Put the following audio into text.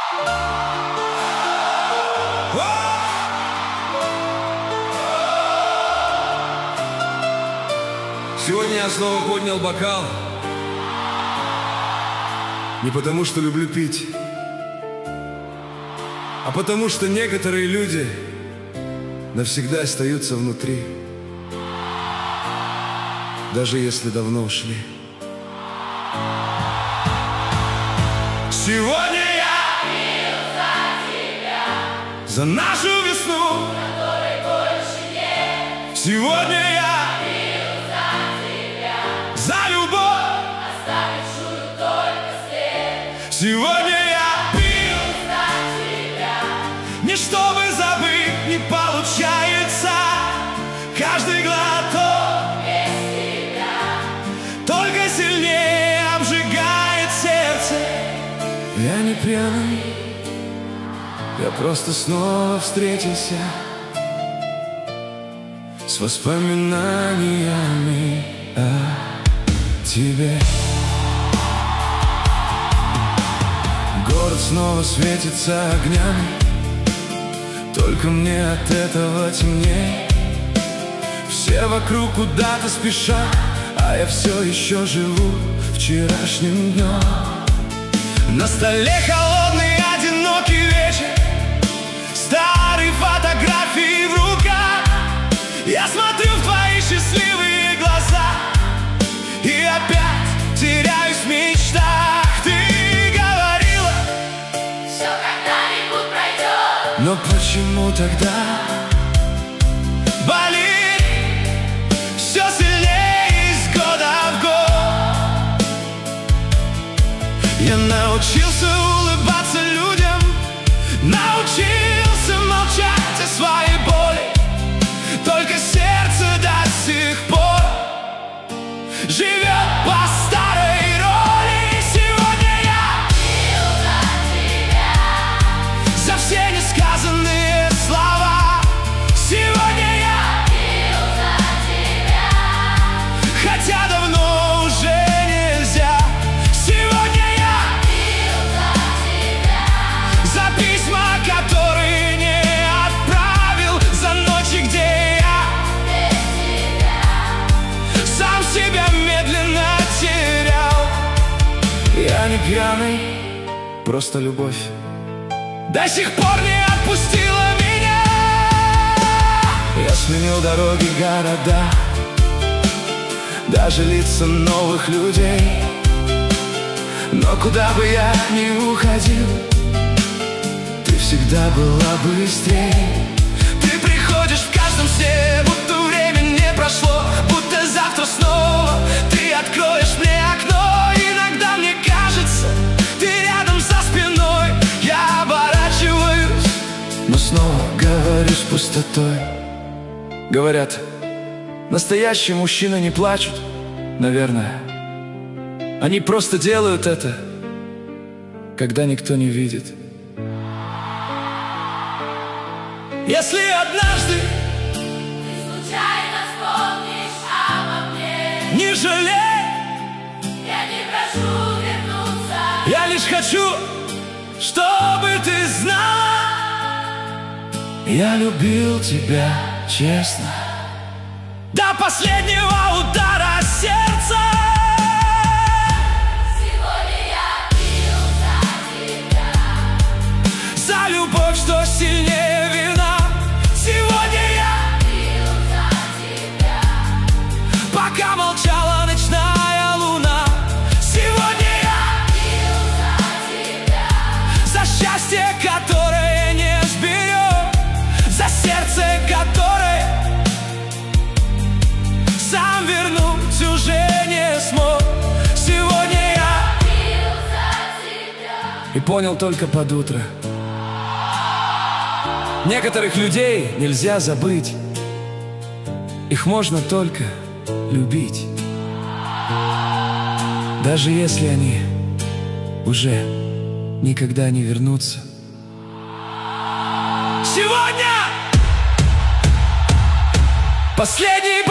Сегодня я снова поднял бокал. Не потому, что люблю пить, а потому, что некоторые люди навсегда остаются внутри, даже если давно ушли. Сегодня я пил за тебя, за нашу весну, которой больше нет. Сегодня я пил за тебя, за любовь, оставившую только след. Сегодня я пил за тебя, не чтобы забыть, не получается. Каждый глоток без тебя только сильнее обжигает сердце. Я не пьяный, я просто снова встретился с воспоминаниями о тебе. Город снова светится огнями, только мне от этого темнее. Все вокруг куда-то спешат, а я все еще живу вчерашним днем. На столе холодный, одинокий вечер, старые фотографии в руках. Я смотрю в твои счастливые глаза и опять теряюсь в мечтах. Ты говорила, все когда-нибудь пройдет, но почему тогда болит все сильнее из года в год? Я научился улыбаться людям, научился молчать о своей боли. Только сердце до сих пор живет по старой роли. Сегодня я пил за тебя, за все несказанные слова. Сегодня я пил за тебя, хотя давно уже нельзя. Сегодня я пил за тебя, за письма, которые не отправил, за ночи, где я без тебя сам себя медленно терял. Я не пьяный, просто любовь до сих пор не отпустила меня. Я сменил дороги, города, даже лица новых людей. Но куда бы я ни уходил, ты всегда была быстрее. Ты приходишь в каждом сне, будто время не прошло, будто завтра снова ты откроешь мне окно. Иногда мне кажется, ты рядом за спиной. Я оборачиваюсь, но снова говорю с пустотой. Говорят, настоящие мужчины не плачут. Наверное, они просто делают это, когда никто не видит. Если однажды ты случайно вспомнишь обо мне, не жалей, я не прошу вернуться. я лишь хочу, чтобы ты знала, я любил тебя честно до последнего удара сердца. Сегодня я пил за тебя, За любовь, что сильнее вина. Сегодня я пил за тебя, пока молчала ночная луна. Сегодня я пил за тебя, за счастье, которое не сберег, за сердце, которое сам вернуть уже не смог. Сегодня я пил за тебя. и понял только под утро. Некоторых людей нельзя забыть, их можно только любить, даже если они уже никогда не вернутся. Сегодня последний